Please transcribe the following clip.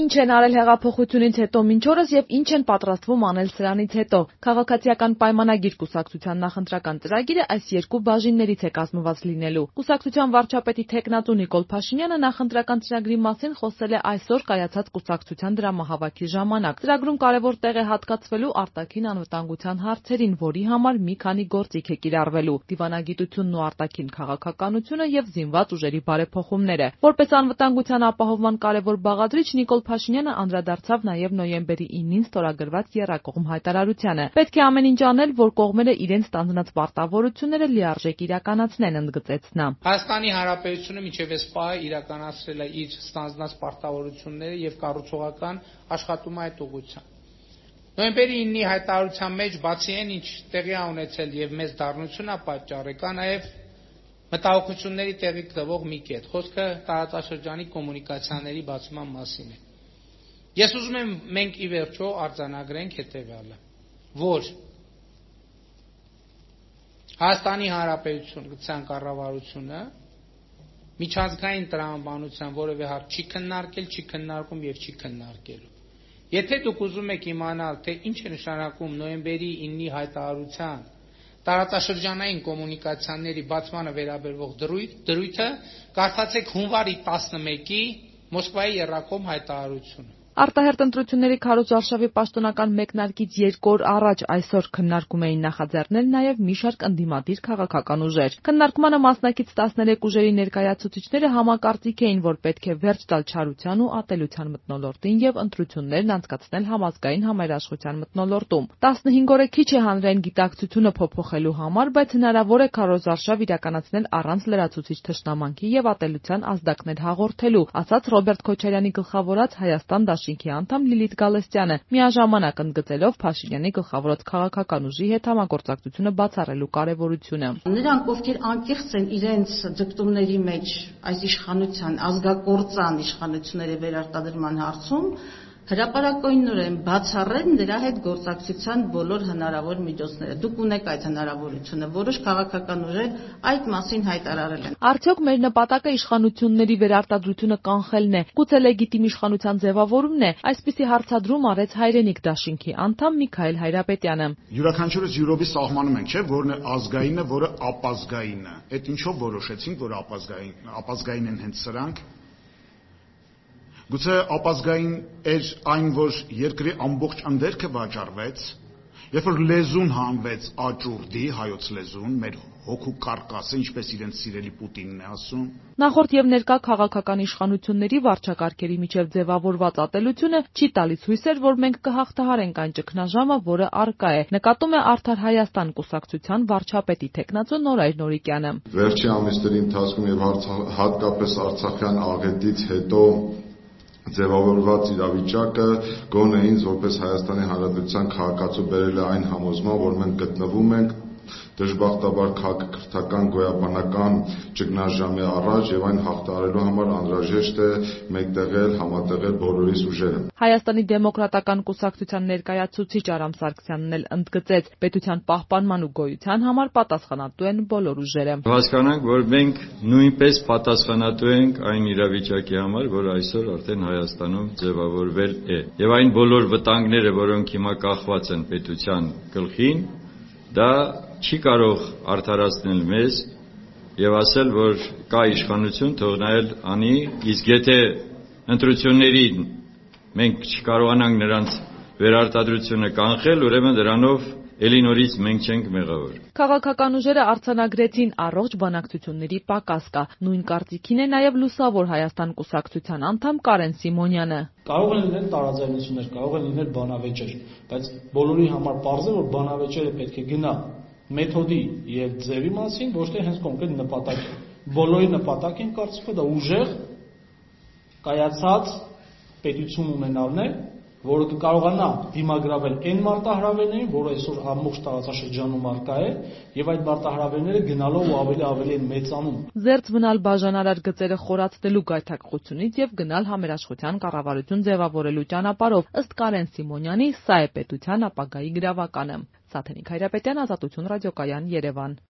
Ինչ են արել հեղափոխությունից հետո մինչ օրս եւ ինչ են պատրաստվում անել սրանից հետո։ Քաղաքացիական պայմանագիր կուսակցության նախընտրական ծրագիրը այս երկու բաժիններից է կազմված լինելու։ Կուսակցության վարչապետի թեկնածու Նիկոլ Փաշինյանը նախընտրական ծրագրի մասին խոսել է այսօր կայացած կուսակցության դրամահավաքի ժամանակ։ Ծրագրում կարևոր տեղ է հատկացվելու արտաքին անվտանգության հարցերին, որի համար մի քանի գործիք է կիրառվելու՝ դիվանագիտությունն ու արտաքին քաղաքականությունը եւ զինված ուժերի բարեփոխումները։ Որպես անվտանգության ապահովման կարևոր բաղադրիչ Նիկոլ Փաշինյանը անդրադարձավ նաև նոյեմբերի 9-ին ստորագրված եռակողմ հայտարարությանը։ Պետք է ամեն ինչ անել, որ կողմերը իրենց ստանձնած պարտավորությունները լիարժեք իրականացնեն, ընդգծեց նա։ Հայաստանի Հանրապետությունը մինչև այս պահը իրականացրել է իր ստանձնած պարտավորությունները եւ կառուցողական աշխատում այդ ուղղությամբ։ Նոյեմբերի 9-ի հայտարարության մեջ բացի այն, ինչ տեղի է ունեցել եւ մեծ դառնություն է պատճառել, կա նաեւ մտահոգությունների տեղի տվող մի կետ։ Խոսքը տարածաշրջանի կոմունիկացիաների բացման մասին է։ Ես ուզում եմ մենք ի վերջո արձանագրենք հետևյալը, որ Հայաստանի Հանրապետության կառավարությունը միջազգային տրամաբանության որևէ հարց չի քննարկել, չի քննարկում եւ չի քննարկելու։ Եթե դուք ուզում եք իմանալ, թե ինչ է նշանակում նոյեմբերի 9-ի հայտարարության տարածաշրջանային կոմունիկացիաների բացմանը վերաբերող դրույթը, կարդացեք հունվարի 11-ի Մոսկվայի եռակողմ հայտարարությունը։ Արտահերտ ընտրությունների քարոզարշավի պաշտոնական մեկնարկից 2 օր առաջ այսօր քննարկում էին նախաձեռնել նաև մի շարք ընդդիմադիր քաղաքական ուժեր։ Քննարկմանը մասնակից 13 ուժերի ներկայացուցիչները համակարծիք էին, որ պետք է վերջ տալ չարության ու ատելության մթնոլորտին եւ ընտրություններն անցկացնել համազգային համերաշխության մթնոլորտում։ 15 օրը քիչ է հանրային գիտակցությունը փոփոխելու համար, բայց հնարավոր է քարոզարշավ իրականացնել առանց լրացուցիչ թշնամանքի եւ ատելության ազդակներ հաղորդելու, ասաց Ռոբերտ Քոչարյանի գլխավորած Հայաստան Դաշինքի անդամ Լիլիթ Գալստյանը, միաժամանակ ընդգծելով Փաշինյանի գլխավորած քաղաքական ուժի հետ համագործակցությունը բացառելու կարևորությունը։ Նրանք, ովքեր անկեղծ են իրենց ձգտումների մեջ այս իշխանության ազգակործան իշխանությունների վերարտադրման հարցում, հրապարակայնորեն բացառեն նրա հետ գործակցության բոլոր հնարավոր միջոցները։ Դուք ունեք այդ հնարավորությունը, որոշ քաղաքական ուժեր այդ մասին հայտարարել են։ Արդյոք մեր նպատակը իշխանությունների վերարտադրությունը կանխելն է, գուցե լեգիտիմ իշխանության ձևավորումն է, այսպիսի հարցադրում արեց Հայրենիք դաշինքի անդամ Միքայել Հայրապետյանը։ Յուրաքանչյուրս յուրովի սահմանում ենք, չէ՞, որն է ազգայինը, որը ապազգայինը։ Այդ ինչով որոշեցինք, որ ապազգային են հենց սրանք։ Գուցե ապազգային էր այն, որ երկրի ամբողջ ընդերքը վաճառվեց, երբ որ լեզուն հանվեց աճուրդի, հայոց լեզուն, մեր հոգու կարկասը, ինչպես իրենց սիրելի Պուտինն է ասում։ Նախորդ եւ ներկա քաղաքական իշխանությունների վարչակարգերի միջև ձևավորված ատելությունը չի տալիս հույսեր, որ մենք կհաղթահարենք այն ճգնաժամը, որը առկա է, նկատում է Արդար Հայաստան կուսակցության վարչապետի թեկնածու Նորայր Նորիկյանը։ Վերջին ամիսների ընթացքում եւ հատկապես Արցախյան աղետից հետո ձևավորված իրավիճակը գոնե ինձ որպես Հայաստանի Հանրապետության քաղաքացու բերել է այն համոզման, որ մենք գտնվում ենք դժբախտաբար քաղաքական գոյաբանական ճգնաժամի առաջ եւ այն հաղթահարելու համար անհրաժեշտ է մեկտեղել, համատեղել բոլորիս ուժերը։ Հայաստանի դեմոկրատական կուսակցության ներկայացուցիչ Արամ Սարգսյանն էլ ընդգծեց, պետության պահպանման ու գոյության համար պատասխանատու են բոլոր ուժերը։ Հասկանանք, որ մենք նույնպես պատասխանատու ենք այն իրավիճակի համար, որ այսօր արդեն Հայաստանում ձևավորվել է։ Եվ այն բոլոր վտանգները, որոնք հիմա կախված են պետության գլխին, դա չի կարող արդարացնել մեզ եւ ասել, որ կա իշխանություն, թող նա էլ անի, իսկ եթե ընտրություններին մենք չկարողանանք նրանց վերարտադրությունը կանխել, ուրեմն դրանով էլի նորից մենք չենք մեղավոր։ Քաղաքական ուժերը արձանագրեցին առողջ բանակցությունների պակաս կա։ Նույն կարծիքին է նաև Լուսավոր Հայաստան կուսակցության անդամ Կարեն Սիմոնյանը։ Կարող են լինել տարաձայնություններ, կարող են լինել բանավեճեր, բայց բոլորի համար պարզ է, որ բանավեճերը պետք է գնա մեթոդի եւ ձևի մասին, ոչ թե հենց կոնկրետ նպատակի։ Բոլորի նպատակին կարծիքը դա ուժեղ կայացած պետություն ունենալն է, որը կկարողանա դիմագրավել այն մարտահրավերներին, որը այսօր ամբողջ տարածաշրջանում արկա է, եւ այդ մարտահրավերները գնալով ու ավելի են մեծանում։ Զերծ մնալ բաժանարար գծերը խորացնելու գայթակղությունից եւ գնալ համերաշխության կառավարություն ձևավորելու ճանապարհով, ըստ Կարեն Սիմոնյանի, սա է պետության ապագայի գրավականը։ Սաթենիկ Հայրապետյան, Ազատություն ռադիոկայան, Երևան։